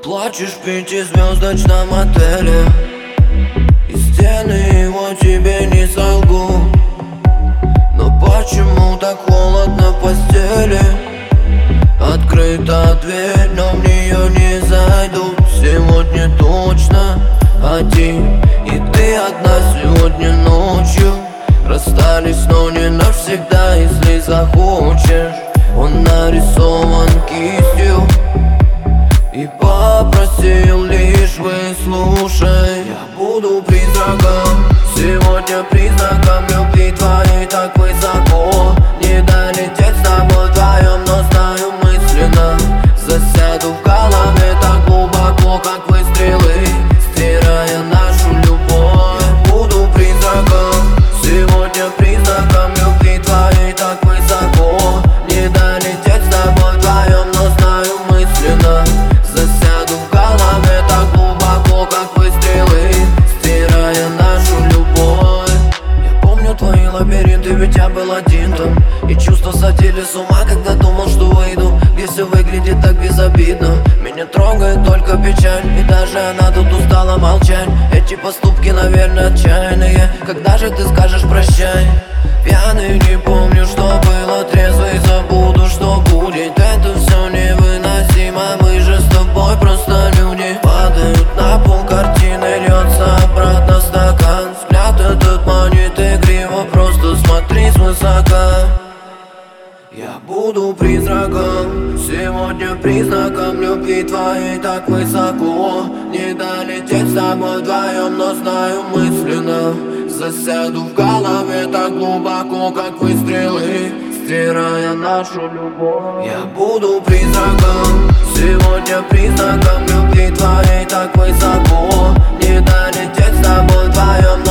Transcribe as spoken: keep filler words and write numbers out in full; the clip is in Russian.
Плачешь в пятизвездочном отеле, и стены его тебе не солгу. Но почему так холодно в постели? Открыта дверь, но в нее не зайду. Сегодня точно один, и ты одна сегодня ночью. Расстались, но не навсегда, если захочешь. Он нарисован кистью и попросил лишь выслушай. Я буду призраком, сегодня признаком любви твоей так высоко. Не долететь с тобой вдвоем, но знаю мысленно. Засяду в голове так глубоко, как выстрелы, стирая нашу любовь. Я буду призраком, сегодня признаком любви твоей так высоко. Не долететь с тобой вдвоем, но знаю мысленно. Засяду в голове так глубоко, как выстрелы, стирая нашу любовь. Я помню твои лабиринты, ведь я был один там, и чувства садили с ума, когда думал, что выйду, где все выглядит так безобидно. Меня трогает только печаль, и даже она тут устала молчать. Эти поступки, наверное, отчаянные. Когда же ты скажешь прощай? Пьяный, не помню, что было, трезвый забуду, что будет. Это все невыносимо, мы же с тобой просто люди. Падают на пол картины, льется обратно стакан. Взгляд этот манит игриво, просто смотри свысока. Я буду призраком, сегодня признаком любви твоей так высоко. Не долететь с тобой вдвоем, но знаю мысленно. Засяду в голове так глубоко, как выстрелы, стирая нашу любовь. Я буду призраком, сегодня признаком любви твоей так высоко. Не долететь с тобой вдвоем,